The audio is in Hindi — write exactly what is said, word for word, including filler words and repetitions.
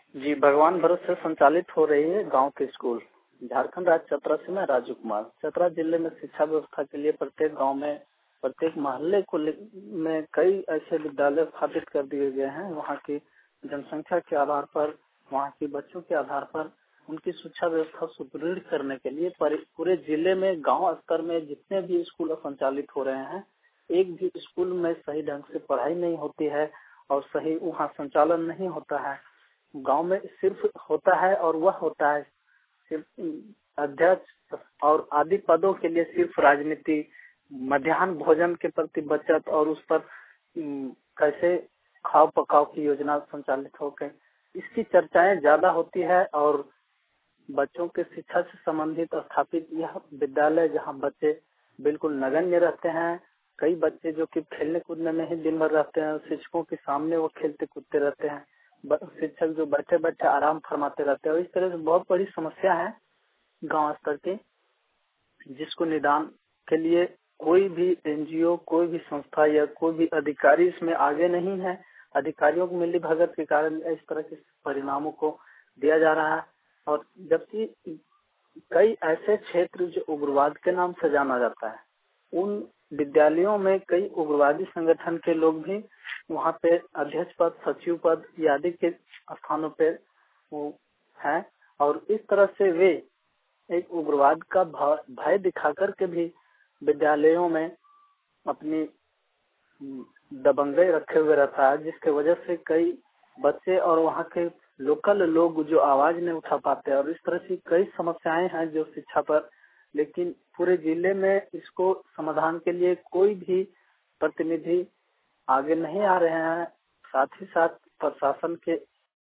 जी, भगवान भरोसे से संचालित हो रही है गांव के स्कूल। झारखंड राज्य चतरा से मैं राजू कुमार। चतरा जिले में शिक्षा व्यवस्था के लिए प्रत्येक गांव में, प्रत्येक मोहल्ले को में कई ऐसे विद्यालय स्थापित कर दिए गए हैं। वहां की जनसंख्या के आधार पर, वहां के बच्चों के आधार पर उनकी शिक्षा व्यवस्था सुदृढ़ करने के लिए पूरे जिले में गाँव स्तर में जितने भी स्कूल संचालित हो रहे हैं, एक भी स्कूल में सही ढंग से पढ़ाई नहीं होती है और सही वहाँ संचालन नहीं होता है। गांव में सिर्फ होता है और वह होता है सिर्फ अध्यक्ष और आदि पदों के लिए सिर्फ राजनीति, मध्याह्न भोजन के प्रति बचत और उस पर कैसे खाओ पकाओ की योजना संचालित हो गई, इसकी चर्चाएं ज्यादा होती है। और बच्चों के शिक्षा से संबंधित स्थापित यह विद्यालय जहां बच्चे बिल्कुल नगण्य रहते हैं, कई बच्चे जो कि खेलने कूदने में ही दिन भर रहते हैं, शिक्षकों के सामने वो खेलते कूदते रहते हैं, शिक्षक जो बैठे बैठे आराम फरमाते रहते हैं। इस तरह से बहुत बड़ी समस्या है गांव स्तर की, जिसको निदान के लिए कोई भी एनजीओ, कोई भी संस्था या कोई भी अधिकारी इसमें आगे नहीं है। अधिकारियों की मिली भगत के कारण इस तरह के परिणामों को दिया जा रहा है। और जबकि कई ऐसे क्षेत्र जो उग्रवाद के नाम से जाना जाता है, उन विद्यालयों में कई उग्रवादी संगठन के लोग भी वहाँ पे अध्यक्ष पद, सचिव पद आदि के स्थानों पे वो है। और इस तरह से वे एक उग्रवाद का भय दिखा करके भी विद्यालयों में अपनी दबंगई रखे हुए रहता है, जिसके वजह से कई बच्चे और वहाँ के लोकल लोग जो आवाज नहीं उठा पाते। और इस तरह की कई समस्याएं हैं जो शिक्षा पर, लेकिन पूरे जिले में इसको समाधान के लिए कोई भी प्रतिनिधि आगे नहीं आ रहे हैं। साथ ही साथ प्रशासन के